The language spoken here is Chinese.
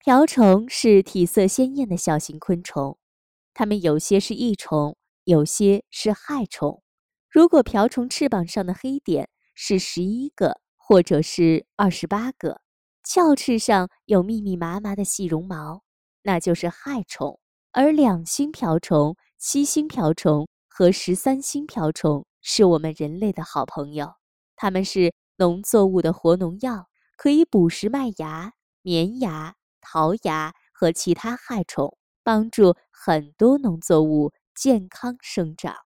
瓢虫是体色鲜艳的小型昆虫，它们有些是益虫，有些是害虫。如果瓢虫翅膀上的黑点是11个或者是28个，鞘翅上有密密麻麻的细绒毛，那就是害虫。而2星瓢虫、7星瓢虫和13星瓢虫是我们人类的好朋友，它们是农作物的活农药，可以捕食麦芽、棉芽、桃芽和其他害虫，帮助很多农作物健康生长。